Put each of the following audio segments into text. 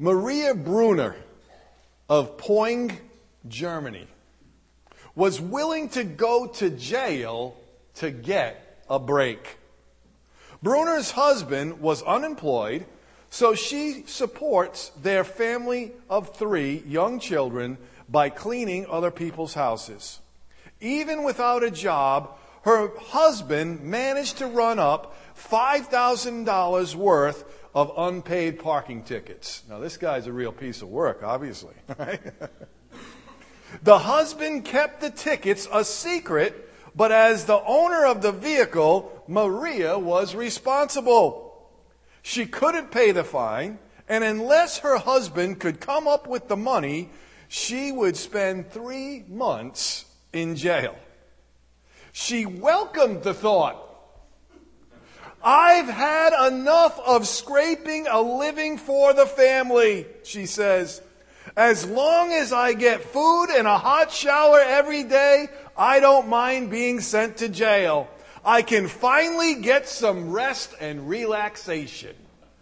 Maria Brunner of Poing, Germany, was willing to go to jail to get a break. Brunner's husband was unemployed, so she supports their family of 3 young children by cleaning other people's houses. Even without a job, her husband managed to run up $5,000 worth of unpaid parking tickets. Now, this guy's a real piece of work, obviously. Right? The husband kept the tickets a secret, but as the owner of the vehicle, Maria was responsible. She couldn't pay the fine, and unless her husband could come up with the money, she would spend 3 months in jail. She welcomed the thought. I've had enough of scraping a living for the family, she says. As long as I get food and a hot shower every day, I don't mind being sent to jail. I can finally get some rest and relaxation.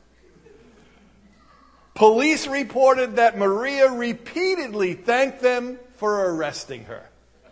Police reported that Maria repeatedly thanked them for arresting her.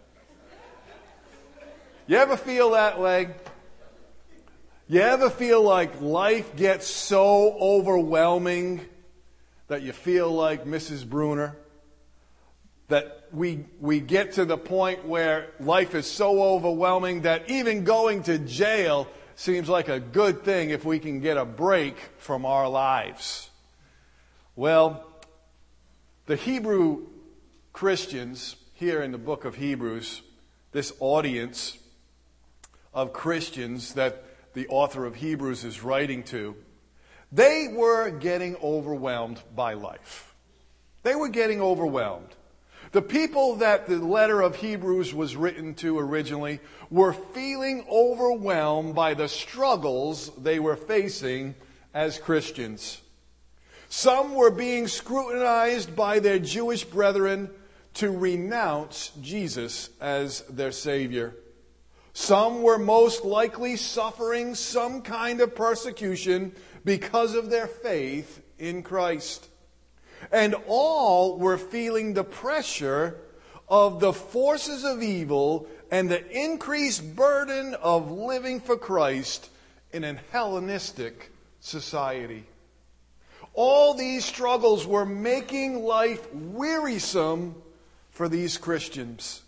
You ever feel that way? You ever feel like life gets so overwhelming that you feel like Mrs. Brunner? That we get to the point where life is so overwhelming that even going to jail seems like a good thing if we can get a break from our lives. Well, the Hebrew Christians here in the book of Hebrews, this audience of Christians that the author of Hebrews is writing to, they were getting overwhelmed by life. They were getting overwhelmed. The people that the letter of Hebrews was written to originally were feeling overwhelmed by the struggles they were facing as Christians. Some were being scrutinized by their Jewish brethren to renounce Jesus as their Savior. Some were most likely suffering some kind of persecution because of their faith in Christ. And all were feeling the pressure of the forces of evil and the increased burden of living for Christ in an Hellenistic society. All these struggles were making life wearisome for these Christians.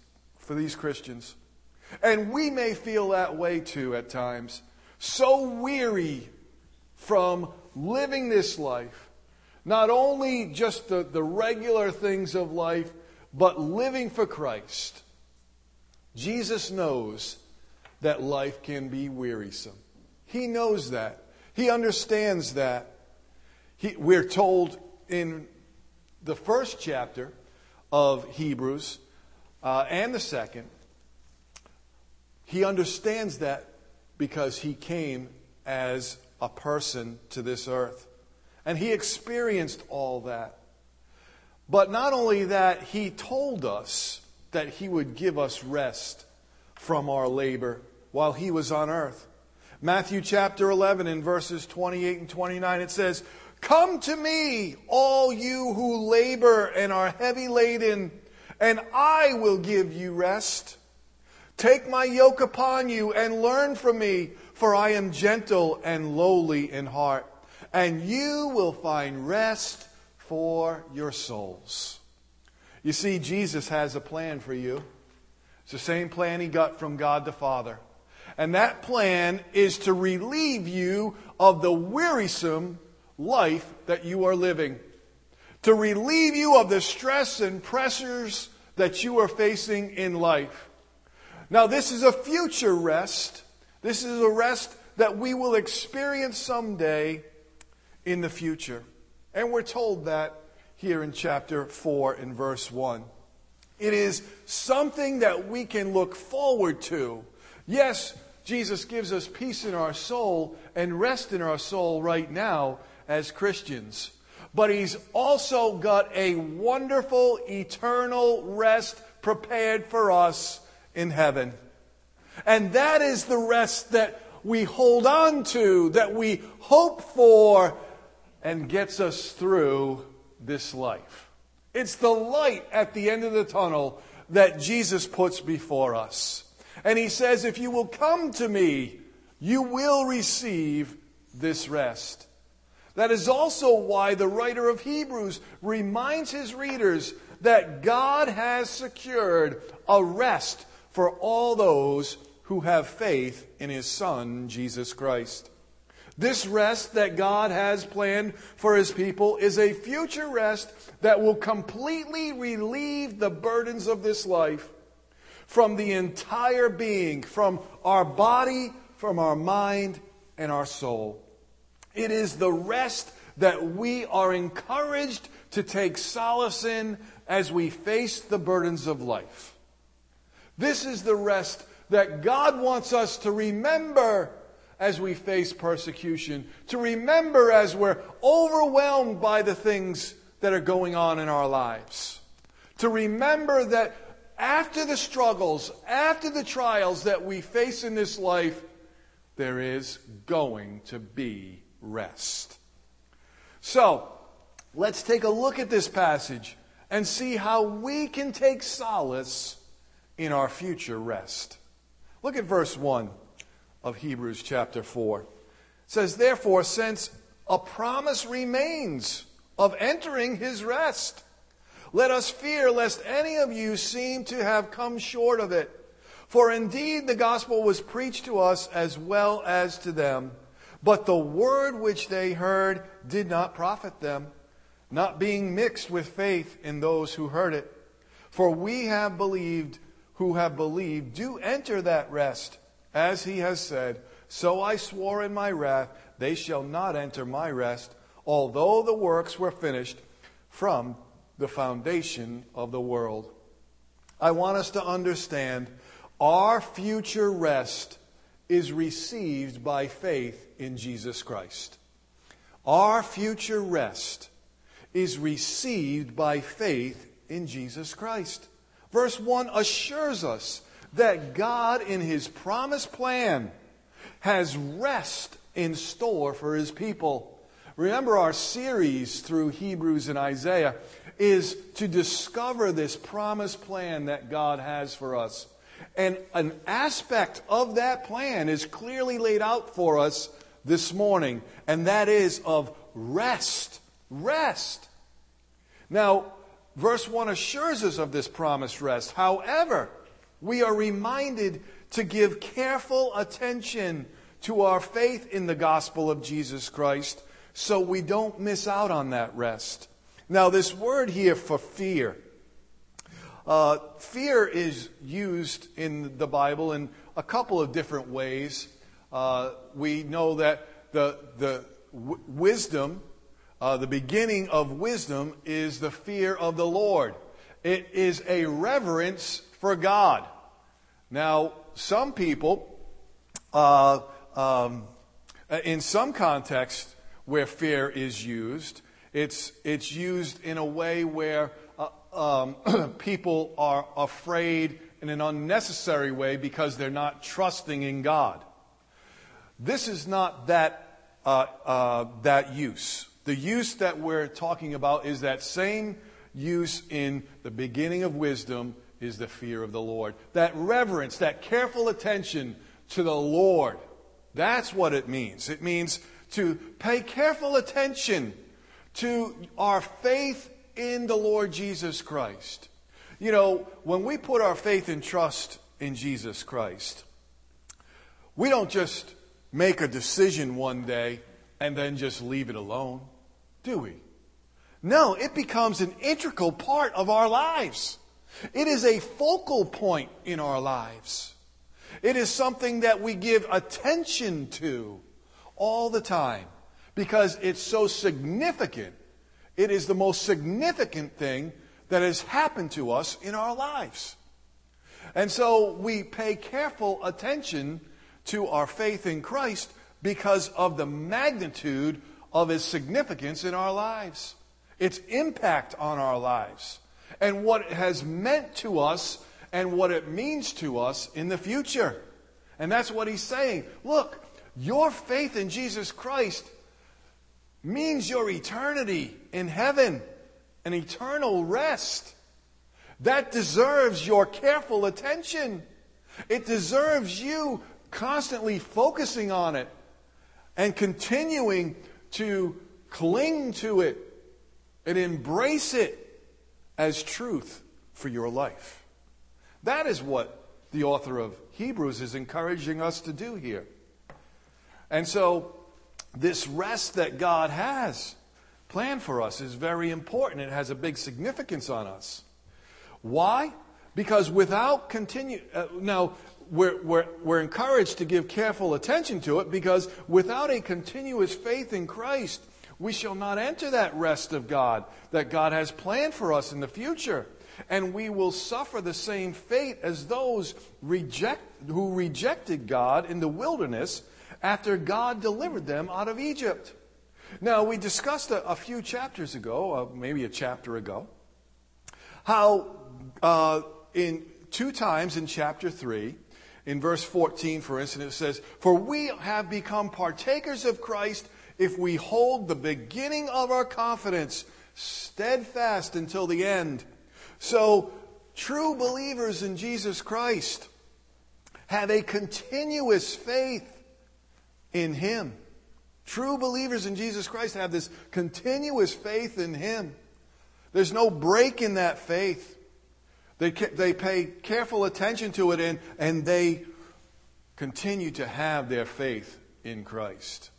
And we may feel that way too at times. So weary from living this life. Not only just the regular things of life, but living for Christ. Jesus knows that life can be wearisome. He knows that. He understands that. We're told in the first chapter of Hebrews and the second, he understands that because he came as a person to this earth. And he experienced all that. But not only that, he told us that he would give us rest from our labor while he was on earth. Matthew chapter 11 in verses 28 and 29, it says, "Come to me, all you who labor and are heavy laden, and I will give you rest. Take my yoke upon you and learn from me, for I am gentle and lowly in heart, and you will find rest for your souls." You see, Jesus has a plan for you. It's the same plan he got from God the Father. And that plan is to relieve you of the wearisome life that you are living. To relieve you of the stress and pressures that you are facing in life. Now, this is a future rest. This is a rest that we will experience someday in the future. And we're told that here in chapter 4 in verse 1. It is something that we can look forward to. Yes, Jesus gives us peace in our soul and rest in our soul right now as Christians. But he's also got a wonderful eternal rest prepared for us in heaven. And that is the rest that we hold on to, that we hope for, and gets us through this life. It's the light at the end of the tunnel that Jesus puts before us. And he says, if you will come to me, you will receive this rest. That is also why the writer of Hebrews reminds his readers that God has secured a rest for all those who have faith in his Son, Jesus Christ. This rest that God has planned for his people is a future rest that will completely relieve the burdens of this life from the entire being, from our body, from our mind, and our soul. It is the rest that we are encouraged to take solace in as we face the burdens of life. This is the rest that God wants us to remember as we face persecution, to remember as we're overwhelmed by the things that are going on in our lives. To remember that after the struggles, after the trials that we face in this life, there is going to be rest. So, let's take a look at this passage and see how we can take solace in our future rest. Look at verse 1 of Hebrews chapter 4. It says, therefore, since a promise remains of entering his rest, let us fear lest any of you seem to have come short of it. For indeed the gospel was preached to us as well as to them, but the word which they heard did not profit them, not being mixed with faith in those who heard it. For we have believed, who have believed, do enter that rest, as he has said, so I swore in my wrath, they shall not enter my rest, although the works were finished from the foundation of the world. I want us to understand our future rest is received by faith in Jesus Christ. Our future rest is received by faith in Jesus Christ. Verse 1 assures us that God, in his promised plan, has rest in store for his people. Remember, our series through Hebrews and Isaiah is to discover this promised plan that God has for us. And an aspect of that plan is clearly laid out for us this morning, and that is of rest. Rest. Now, verse 1 assures us of this promised rest. However, we are reminded to give careful attention to our faith in the gospel of Jesus Christ so we don't miss out on that rest. Now, this word here for fear. Fear is used in the Bible in a couple of different ways. We know that the wisdom, the beginning of wisdom is the fear of the Lord. It is a reverence for God. Now, some people, in some context where fear is used, it's used in a way where people are afraid in an unnecessary way because they're not trusting in God. This is not that use. The use that we're talking about is that same use in the beginning of wisdom is the fear of the Lord. That reverence, that careful attention to the Lord. That's what it means. It means to pay careful attention to our faith in the Lord Jesus Christ. You know, when we put our faith and trust in Jesus Christ, we don't just make a decision one day and then just leave it alone, do we? No, it becomes an integral part of our lives. It is a focal point in our lives. It is something that we give attention to all the time because it's so significant. It is the most significant thing that has happened to us in our lives. And so we pay careful attention to our faith in Christ because of the magnitude of his significance in our lives, its impact on our lives, and what it has meant to us and what it means to us in the future. And that's what he's saying. Look, your faith in Jesus Christ means your eternity in heaven. an eternal rest. That deserves your careful attention. It deserves you constantly focusing on it and continuing to cling to it and embrace it as truth for your life. That is what the author of Hebrews is encouraging us to do here. And so this rest that God has planned for us is very important. It has a big significance on us. Why? Because without now we're encouraged to give careful attention to it, because without a continuous faith in Christ, we shall not enter that rest of God that God has planned for us in the future. And we will suffer the same fate as those who rejected God in the wilderness after God delivered them out of Egypt. Now, we discussed a few chapters ago, maybe a chapter ago, how in 2 times in chapter 3, in verse 14, for instance, it says, "For we have become partakers of Christ if we hold the beginning of our confidence steadfast until the end." So, true believers in Jesus Christ have a continuous faith in Him. True believers in Jesus Christ have this continuous faith in Him. There's no break in that faith. They pay careful attention to it, and they continue to have their faith in Christ.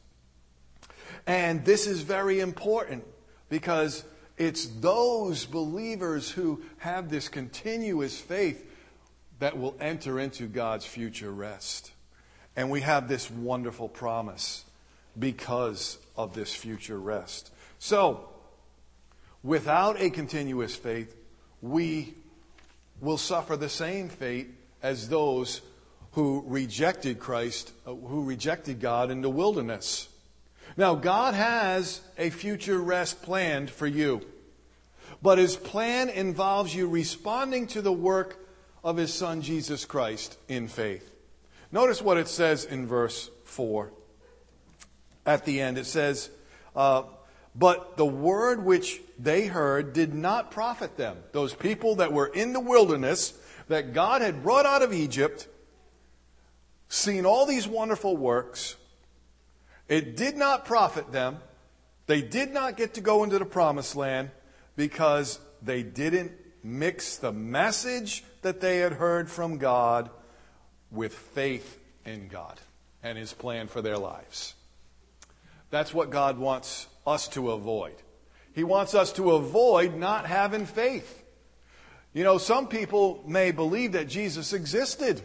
And this is very important, because it's those believers who have this continuous faith that will enter into God's future rest. And we have this wonderful promise because of this future rest. So, without a continuous faith, we will suffer the same fate as those who rejected Christ, who rejected God in the wilderness. Now, God has a future rest planned for you. But His plan involves you responding to the work of His Son, Jesus Christ, in faith. Notice what it says in verse 4. At the end, it says, "But the word which they heard did not profit them." Those people that were in the wilderness, that God had brought out of Egypt, seen all these wonderful works, it did not profit them. They did not get to go into the promised land because they didn't mix the message that they had heard from God with faith in God and His plan for their lives. That's what God wants us to avoid. He wants us to avoid not having faith. You know, some people may believe that Jesus existed,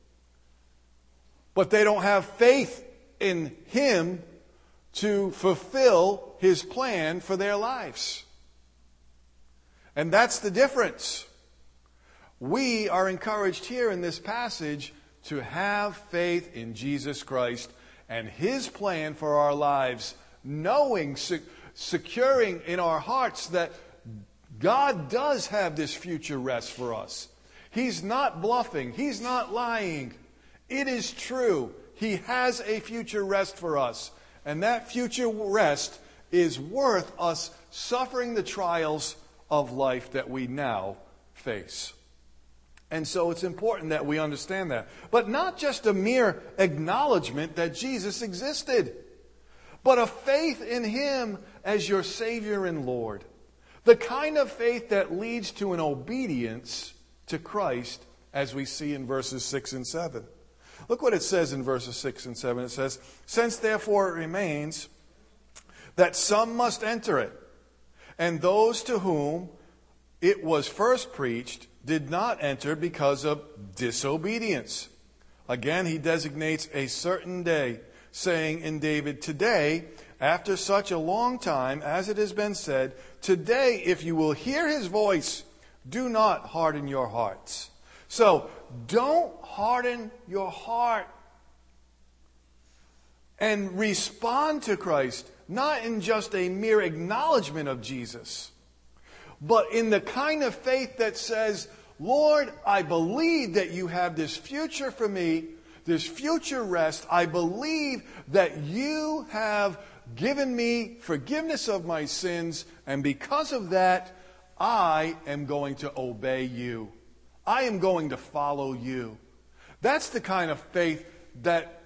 but they don't have faith in Him to fulfill His plan for their lives. And that's the difference. We are encouraged here in this passage to have faith in Jesus Christ and His plan for our lives, knowing, securing in our hearts that God does have this future rest for us. He's not bluffing. He's not lying. It is true. He has a future rest for us. And that future rest is worth us suffering the trials of life that we now face. And so it's important that we understand that. But not just a mere acknowledgement that Jesus existed, but a faith in Him as your Savior and Lord. The kind of faith that leads to an obedience to Christ, as we see in verses 6 and 7. Look what it says in verses 6 and 7. It says, "Since therefore it remains that some must enter it, and those to whom it was first preached did not enter because of disobedience." Again, he designates a certain day, saying in David, "Today, after such a long time, as it has been said, today, if you will hear His voice, do not harden your hearts." So, don't harden your heart. And respond to Christ, not in just a mere acknowledgement of Jesus, but in the kind of faith that says, "Lord, I believe that you have this future for me, this future rest. I believe that you have given me forgiveness of my sins, and because of that, I am going to obey you. I am going to follow you. That's the kind of faith that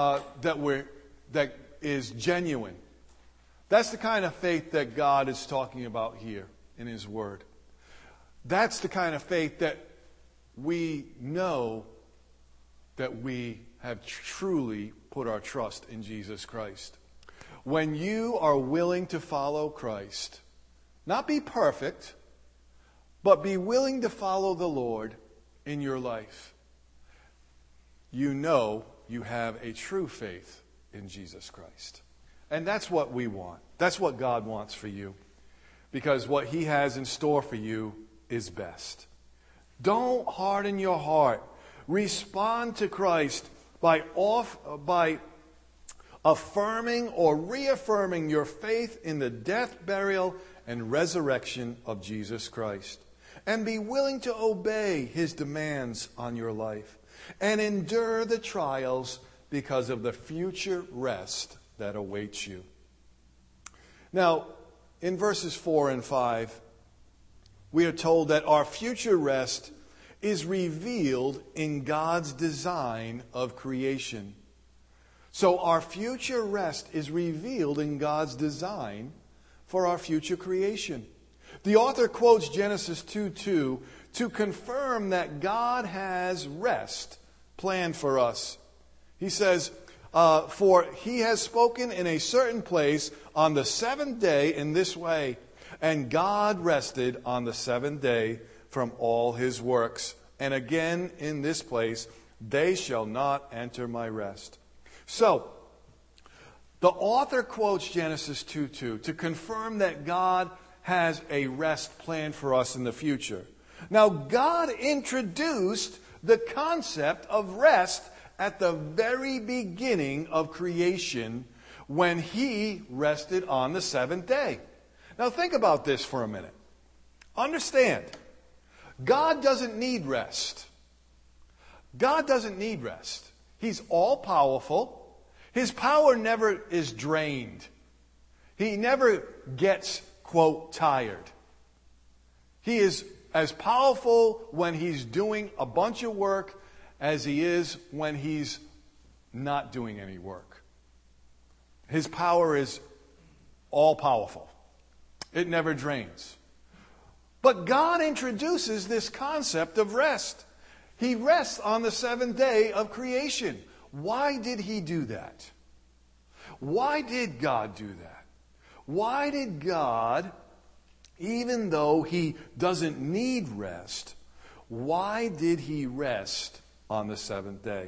is genuine. That's the kind of faith that God is talking about here in His Word. That's the kind of faith that we know that we have truly put our trust in Jesus Christ. When you are willing to follow Christ, not be perfect, but be willing to follow the Lord in your life, you know you have a true faith in Jesus Christ. And that's what we want. That's what God wants for you. Because what He has in store for you is best. Don't harden your heart. Respond to Christ by affirming or reaffirming your faith in the death, burial, and resurrection of Jesus Christ. And be willing to obey His demands on your life. And endure the trials because of the future rest that awaits you. Now, in verses 4 and 5, we are told that our future rest is revealed in God's design of creation. So our future rest is revealed in God's design for our future creation. The author quotes Genesis 2:2 to confirm that God has rest planned for us. He says, for He has spoken in a certain place on the seventh day in this way, and God rested on the seventh day from all His works. And again in this place, they shall not enter my rest. So, the author quotes Genesis 2:2 to confirm that God has a rest planned for us in the future. Now, God introduced the concept of rest at the very beginning of creation when He rested on the seventh day. Now, think about this for a minute. Understand, God doesn't need rest. God doesn't need rest. He's all-powerful. His power never is drained. He never gets, quote, tired. He is as powerful when He's doing a bunch of work as He is when He's not doing any work. His power is all-powerful. It never drains. But God introduces this concept of rest. He rests on the seventh day of creation. Why did He do that? Why did God do that? Why did God, even though He doesn't need rest, why did He rest on the seventh day?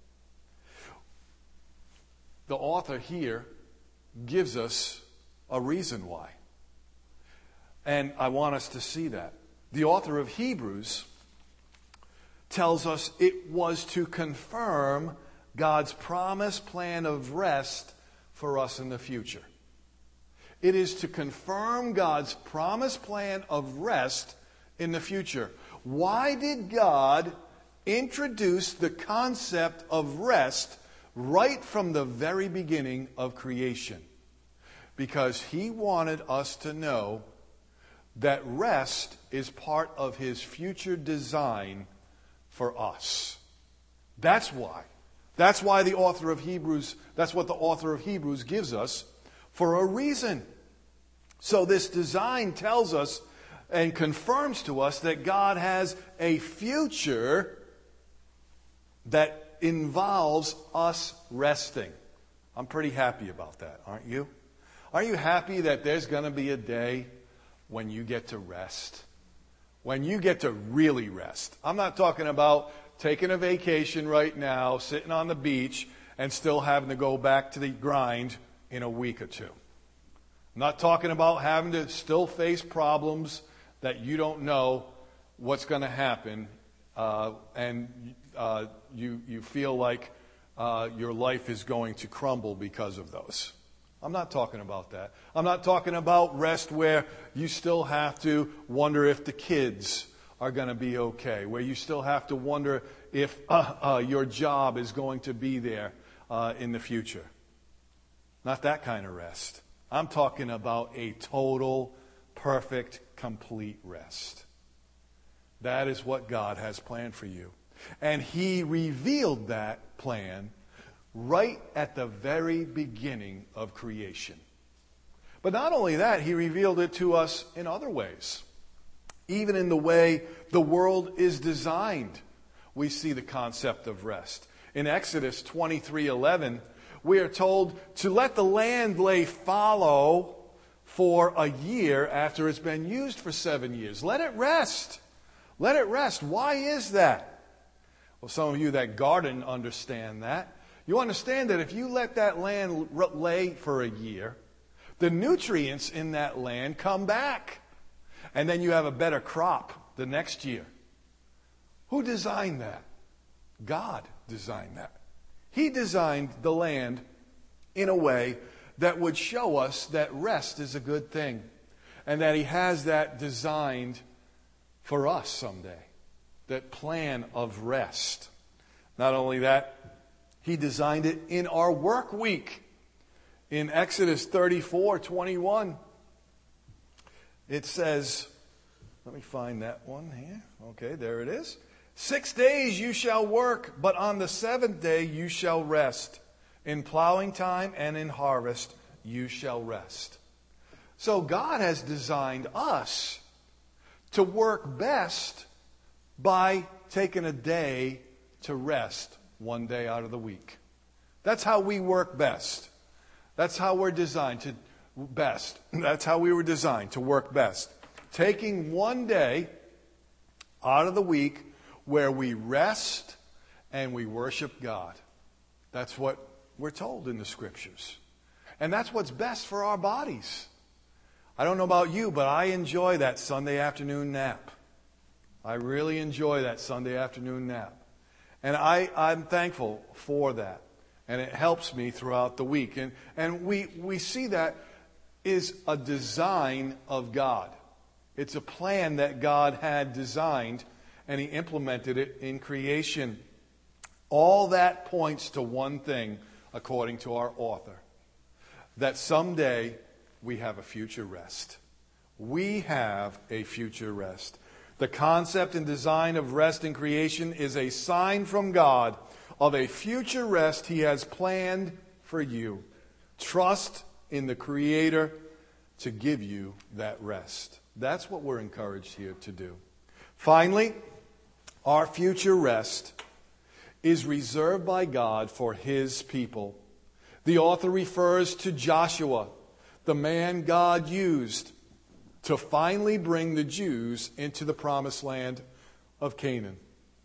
The author here gives us a reason why. And I want us to see that. The author of Hebrews tells us it was to confirm God's promised plan of rest for us in the future. It is to confirm God's promised plan of rest in the future. Why did God introduce the concept of rest right from the very beginning of creation? Because He wanted us to know that rest is part of His future design for us. That's why. That's why the author of Hebrews, that's what the author of Hebrews gives us for a reason. So this design tells us and confirms to us that God has a future that involves us resting. I'm pretty happy about that, aren't you? Are you happy that there's going to be a day when you get to rest? When you get to really rest. I'm not talking about taking a vacation right now, sitting on the beach, and still having to go back to the grind in a week or two. I'm not talking about having to still face problems that you don't know what's going to happen, and you feel like your life is going to crumble because of those. I'm not talking about that. I'm not talking about rest where you still have to wonder if the kids are going to be okay, where you still have to wonder if your job is going to be there in the future. Not that kind of rest. I'm talking about a total, perfect, complete rest. That is what God has planned for you. And He revealed that plan right at the very beginning of creation. But not only that, He revealed it to us in other ways. Even in the way the world is designed, we see the concept of rest. In Exodus 23:11, we are told to let the land lay fallow for a year after it's been used for 7 years. Let it rest. Let it rest. Why is that? Well, some of you that garden understand that. You understand that if you let that land lay for a year, the nutrients in that land come back. And then you have a better crop the next year. Who designed that? God designed that. He designed the land in a way that would show us that rest is a good thing. And that He has that designed for us someday. That plan of rest. Not only that, He designed it in our work week. In Exodus 34:21, it says, let me find that one here. Okay, there it is. 6 days you shall work, but on the seventh day you shall rest. In plowing time and in harvest you shall rest. So God has designed us to work best by taking a day to rest one day out of the week. That's how we work best. That's how we're designed to best. That's how we were designed to work best. Taking one day out of the week where we rest and we worship God. That's what we're told in the Scriptures. And that's what's best for our bodies. I don't know about you, but I enjoy that Sunday afternoon nap. I really enjoy that Sunday afternoon nap. And I'm thankful for that. And it helps me throughout the week. And we see that is a design of God. It's a plan that God had designed, and He implemented it in creation. All that points to one thing, according to our author, that someday we have a future rest. We have a future rest. The concept and design of rest in creation is a sign from God of a future rest He has planned for you. Trust in the Creator to give you that rest. That's what we're encouraged here to do. Finally, our future rest is reserved by God for His people. The author refers to Joshua, the man God used to finally bring the Jews into the promised land of Canaan.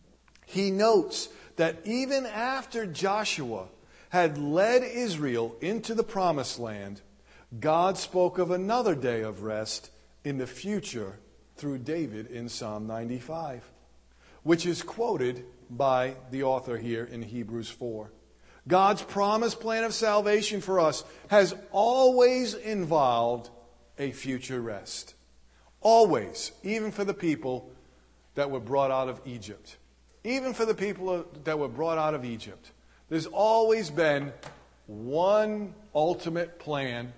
He notes that even after Joshua had led Israel into the promised land, God spoke of another day of rest in the future through David in Psalm 95, which is quoted by the author here in Hebrews 4. God's promised plan of salvation for us has always involved a future rest. Always, even for the people that were brought out of Egypt. Even for the people that were brought out of Egypt. There's always been one ultimate plan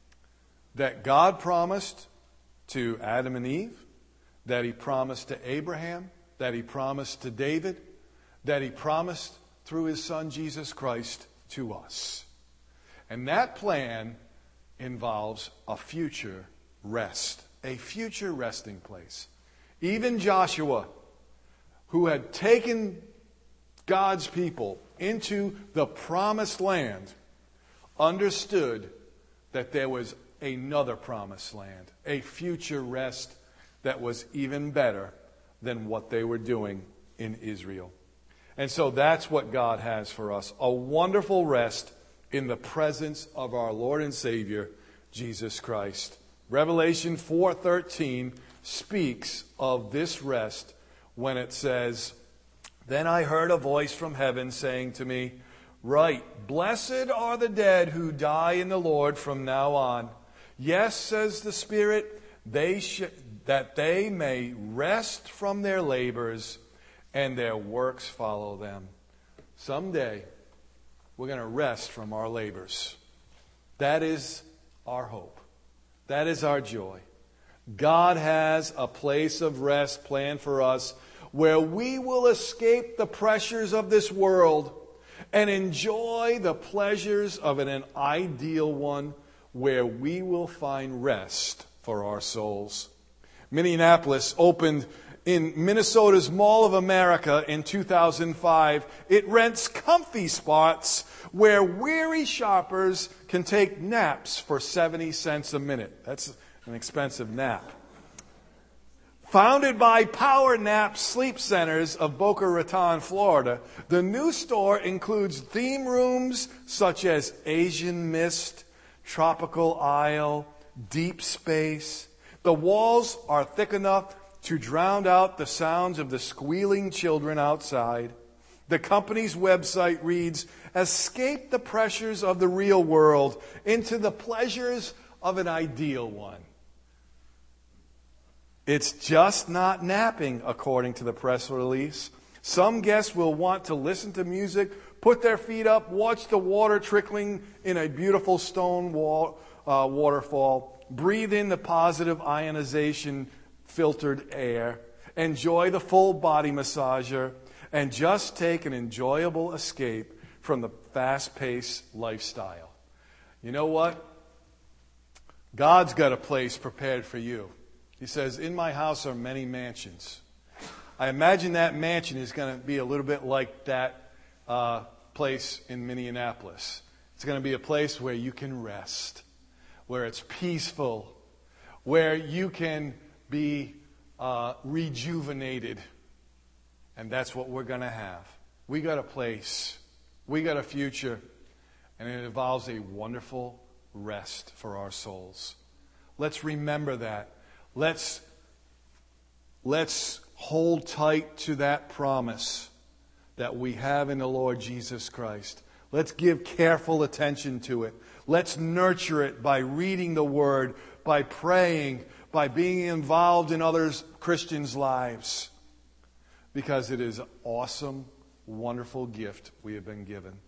that God promised to Adam and Eve, that He promised to Abraham, that He promised to David, that He promised through His Son Jesus Christ to us. And that plan involves a future rest, a future resting place. Even Joshua, who had taken God's people into the promised land, understood that there was another promised land, a future rest that was even better than what they were doing in Israel. And so that's what God has for us, a wonderful rest in the presence of our Lord and Savior, Jesus Christ. Revelation 4:13 speaks of this rest when it says, "Then I heard a voice from heaven saying to me, 'Write, blessed are the dead who die in the Lord from now on. Yes, says the Spirit, that they may rest from their labors and their works follow them.'" Someday, we're going to rest from our labors. That is our hope. That is our joy. God has a place of rest planned for us where we will escape the pressures of this world and enjoy the pleasures of an ideal one where we will find rest for our souls. Minneapolis opened in Minnesota's Mall of America in 2005. It rents comfy spots where weary shoppers can take naps for 70 cents a minute. That's an expensive nap. Founded by Power Nap Sleep Centers of Boca Raton, Florida, the new store includes theme rooms such as Asian Mist, Tropical Isle, Deep Space. The walls are thick enough to drown out the sounds of the squealing children outside. The company's website reads, "Escape the pressures of the real world into the pleasures of an ideal one." It's just not napping, according to the press release. Some guests will want to listen to music, put their feet up, watch the water trickling in a beautiful stone waterfall, breathe in the positive ionization filtered air, enjoy the full body massager, and just take an enjoyable escape from the fast-paced lifestyle. You know what? God's got a place prepared for you. He says, "In my house are many mansions." I imagine that mansion is going to be a little bit like that place in Minneapolis. It's going to be a place where you can rest, where it's peaceful, where you can be rejuvenated. And that's what we're going to have. We got a place. We got a future. And it involves a wonderful rest for our souls. Let's remember that. Let's hold tight to that promise that we have in the Lord Jesus Christ. Let's give careful attention to it. Let's nurture it by reading the Word, by praying, by being involved in others Christians' lives. Because it is an awesome, wonderful gift we have been given.